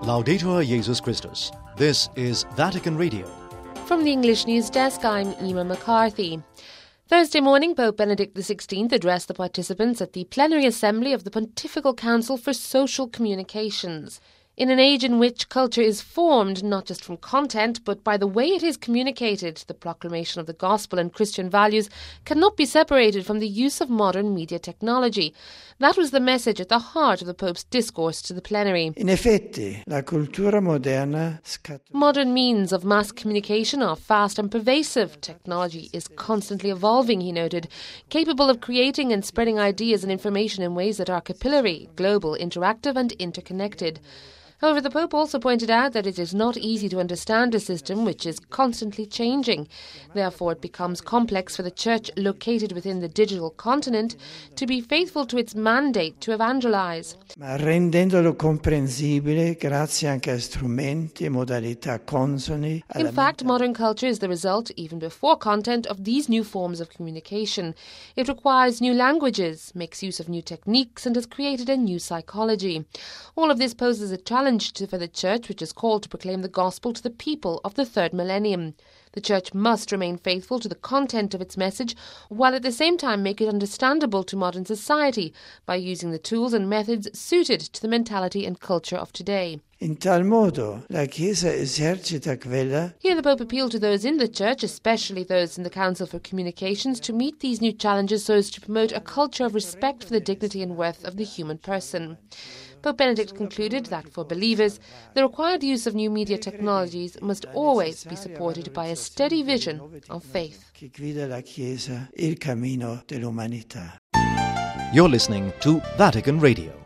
Laudetur Jesus Christus. This is Vatican Radio. From the English News Desk, I'm Emma McCarthy. Thursday morning, Pope Benedict XVI addressed the participants at the plenary assembly of the Pontifical Council for Social Communications. In an age in which culture is formed not just from content, but by the way it is communicated, the proclamation of the gospel and Christian values cannot be separated from the use of modern media technology. That was the message at the heart of the Pope's discourse to the plenary. In effetti, la cultura moderna Modern means of mass communication are fast and pervasive. Technology is constantly evolving, he noted, capable of creating and spreading ideas and information in ways that are capillary, global, interactive and interconnected. However, the Pope also pointed out that it is not easy to understand a system which is constantly changing. Therefore, it becomes complex for the Church located within the digital continent to be faithful to its mandate to evangelize. ma rendendolo comprensibile grazie anche a strumenti e modalità consoni alla In fact, modern culture is the result, even before content, of these new forms of communication. It requires new languages, makes use of new techniques, and has created a new psychology. All of this poses a challenge for the Church, which is called to proclaim the gospel to the people of the third millennium. The Church must remain faithful to the content of its message, while at the same time make it understandable to modern society by using the tools and methods suited to the mentality and culture of today. In tal modo la Chiesa esercita quella Here the Pope appealed to those in the Church, especially those in the Council for Communications, to meet these new challenges so as to promote a culture of respect for the dignity and worth of the human person. Pope Benedict concluded that for believers, the required use of new media technologies must always be supported by a steady vision of faith. che guida la Chiesa il cammino dell'umanità. You're listening to Vatican Radio.